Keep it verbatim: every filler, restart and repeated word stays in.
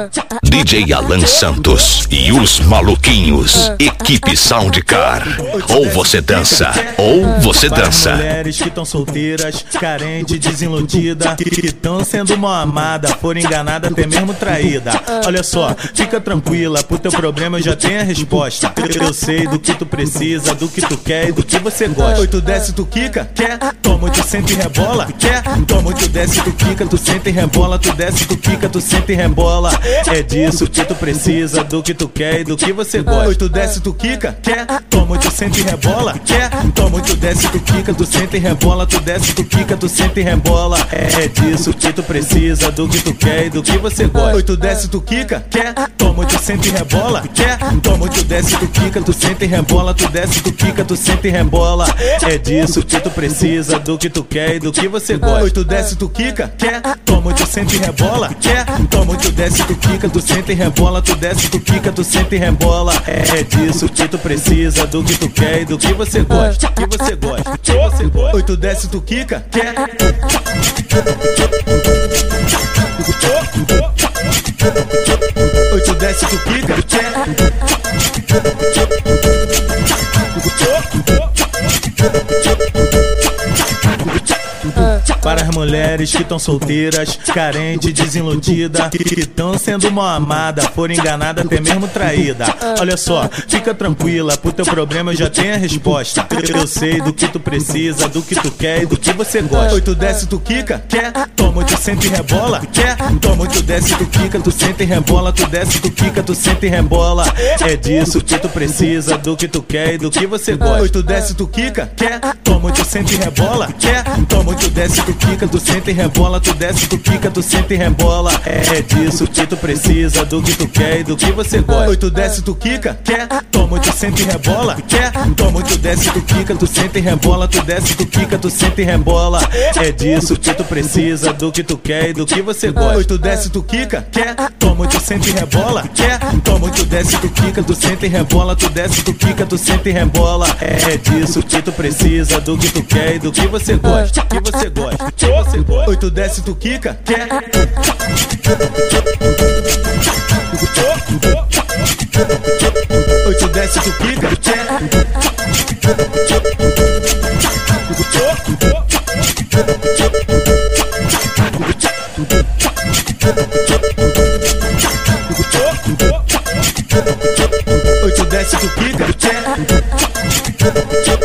D J Alan Santos e os maluquinhos. Equipe Soundcar. Ou você dança, ou você dança. Para mulheres que estão solteiras, carentes, desiludidas, que estão sendo mal amadas, foram enganadas, até mesmo traída. Olha só, fica tranquila, pro teu problema eu já tenho a resposta. Eu sei do que tu precisa, do que tu quer e do que você gosta. Oi, tu desce, tu quica, quer? Toma, tu sente e rebola, quer? Toma, tu desce, tu quica, tu sente e rebola, tu desce, tu quica, tu sente e rebola. É disso que tu precisa, do que tu quer e do que você gosta. Oi, tu desce, tu quica, quer? Toma, tu sente e rebola, quer? Toma, tu desce, tu quica, tu sente e rebola, tu desce, tu quica, tu sente e rebola. É disso que tu precisa, do que tu quer e do que você gosta. Oi, tu desce, tu quica, quer? Toma, tu sente e rebola, quer? Toma, tu desce, tu quica, tu sente e rebola, tu desce, tu quica, tu sente e rebola. É disso que tu precisa, do que tu quer e do que você gosta. Oi, tu desce, tu quica, quer? Toma, tu sente e rebola, quer? Toma, tu desce, tu quica, tu sente e rebola, tu desce, tu quica, tu sente e rebola. É disso que tu precisa, do que tu quer e do que você gosta. Que você gosta, que você gosta. Oi, tu desce, tu quica, quer? Oi, tu desce, tu quica, quer? Para as mulheres que estão solteiras, carentes, desiludidas, que estão sendo mal amadas, foram enganadas, até mesmo traída. Olha só, fica tranquila, pro teu problema eu já tenho a resposta. Eu sei do que tu precisa, do que tu quer e do que você gosta. Oi, tu desce, tu quica, quer? Toma, tu sente e rebola, quer? Toma, tu desce, tu quica, tu sente e rebola, tu desce, tu quica, tu sente e rebola. É disso que tu precisa, do que tu quer e do que você gosta. Oi, tu desce, tu quica, quer? Toma, tu sente e rebola, quer? Toma, tu desce, tu quica, tu sente e rebola, tu desce, tu quica, tu sente e rebola. É disso que tu precisa, do que tu quer e do que você gosta. Oi, tu desce, tu quica, quer? Toma, tu sente e rebola, quer? Toma, tu desce, tu quica, tu sente e rebola, tu desce, tu quica, tu sente e rebola. É disso que tu precisa, do que tu quer e do que você gosta. Oi, tu desce, tu quica, quer? Toma, tu sente e rebola, quer? Toma, tu desce, tu quica, tu sente e rebola, tu desce, tu quica, tu sente e rebola. É disso que tu precisa, do que tu quer e do que você gosta. Que você gosta. Que você gosta. Oi, tu desce, tu quica, quer? Oi, tu desce, tu quica, quer? Oi, tu desce, tu quica, quer?